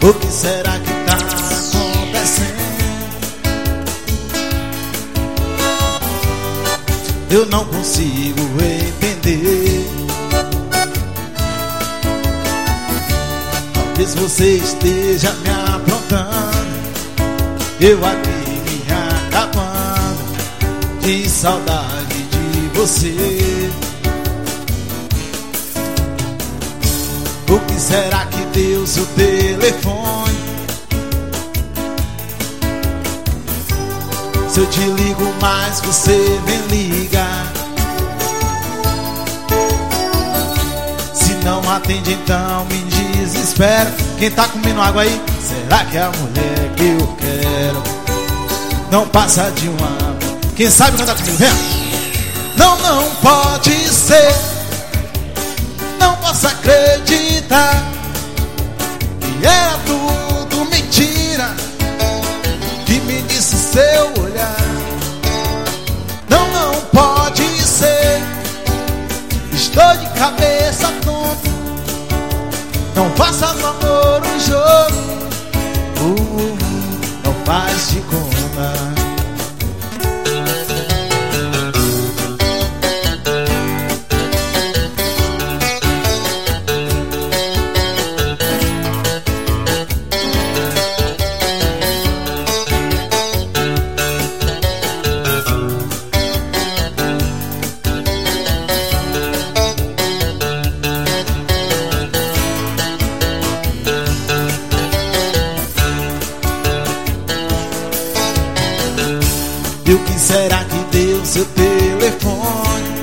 O que será que tá acontecendo? Eu não consigo entender. Talvez você esteja me aprontando, eu aqui me acabando de saudade de você. O que será que deu seu telefone? Se eu te ligo mais, você nem liga. Se não atende, então me desespera. Quem tá comendo água aí? Será que é a mulher que eu quero? Não passa de uma. Quem sabe cantar comigo? Vem! Não, não pode ser. Não posso acreditar que era tudo mentira que me disse seu olhar. Não, não pode ser. Estou de cabeça tonta. Não faça do amor um jogo. Não faz de conta. E o que será que deu seu telefone?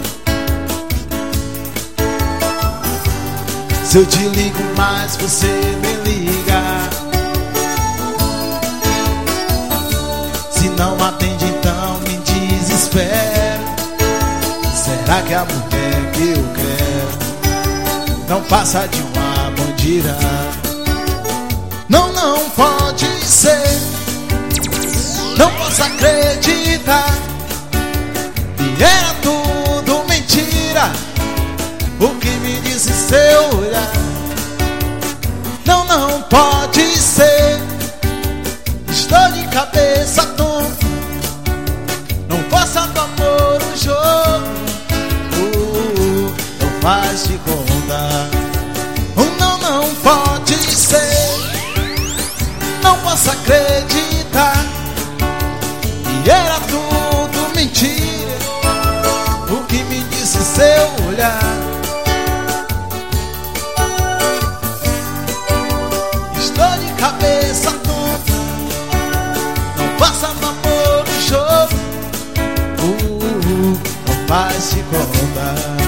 Se eu te ligo mais, você me liga. Se não atende, então me desespera. Será que é a mulher que eu quero? Não passa de uma bandida. Não, não pode ser. Não posso acreditar que era tudo mentira o que me disse seu olhar. Não, não pode ser. Estou de cabeça tonta. Não faça do amor um jogo. Não faz de conta. Não, não pode ser. Não posso acreditar. E era tudo mentira o que me disse seu olhar. Estou de cabeça tonta. Não passa do amor no jogo. Não faz de conta.